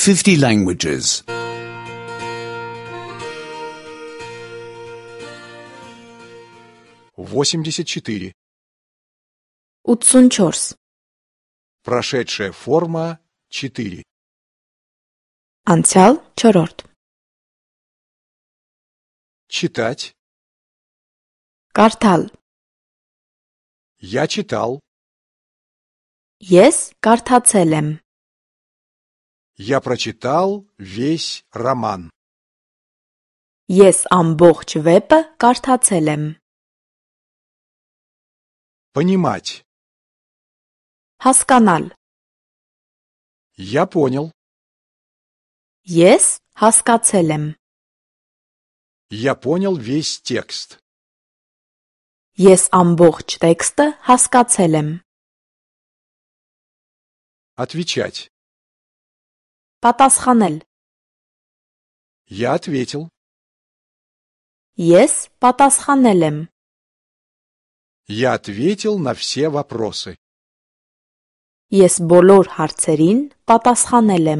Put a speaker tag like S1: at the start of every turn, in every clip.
S1: 50 languages.
S2: 84.
S3: 84.
S2: Прошедшая форма 4.
S3: Անցյալ 4.
S2: Читать.
S3: Կարդալ.
S2: Я читал.
S3: Ես կարդացել եմ.
S2: Я прочитал весь роман.
S3: Ես ամբողջ վեպը կարդացել եմ.
S2: Понимать.
S3: Հասկանալ.
S2: Я понял.
S3: Ես հասկացել եմ.
S2: Я понял весь текст.
S3: Ես ամբողջ տեքստը հասկացել եմ.
S2: Отвечать.
S3: Պատասխանել.
S2: Я ответил.
S3: Ես պատասխանել եմ.
S2: Я ответил на все вопросы.
S3: Ես բոլոր հարցերին պատասխանել եմ.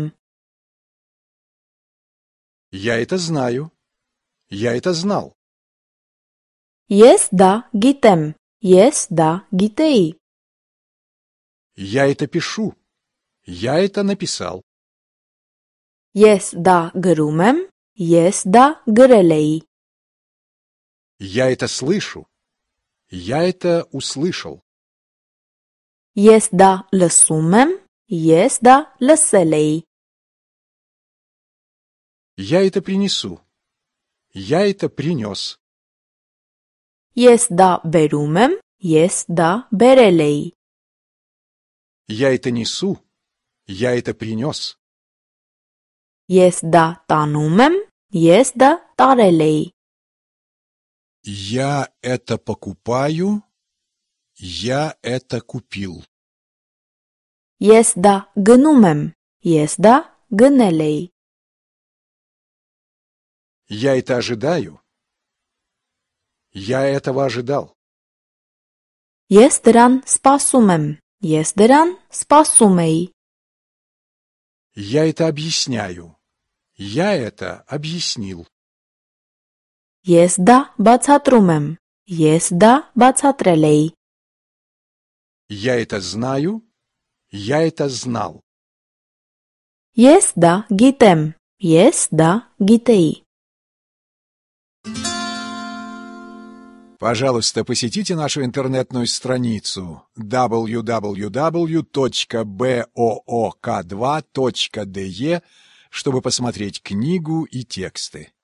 S2: Я это знаю. Я это знал.
S3: Ես դա գիտեմ. Ես դա գիտեի.
S2: Я это пишу. Я это написал.
S3: Ես դա գրում եմ. Ես դա գրել էի.
S2: Я это слышу. Я это услышал.
S3: Ես դա լսում եմ. Ես դա լսել էի.
S2: Я это принесу. Я это принес.
S3: Ես դա բերում եմ. Ես դա բերել էի.
S2: Я это несу. Я это принес.
S3: Ես դա տանում եմ. Ես դա տարել էի.
S2: Я это покупаю. Я это купил.
S3: Ես դա գնում եմ. Ես դա գնել էի.
S2: Я это ожидаю. Я этого ожидал.
S3: Ես դրան սպասում եմ. Ես դրան սպասում էի.
S2: Я это объясняю. Я это объяснил.
S3: Ես դա բացատրում եմ. Ես դա բացատրել էի.
S2: Я это знаю. Я это знал.
S3: Ես դա գիտեմ. Ես դա գիտեի.
S2: Пожалуйста, посетите нашу интернетную страницу www.book2.de, чтобы посмотреть книгу и тексты.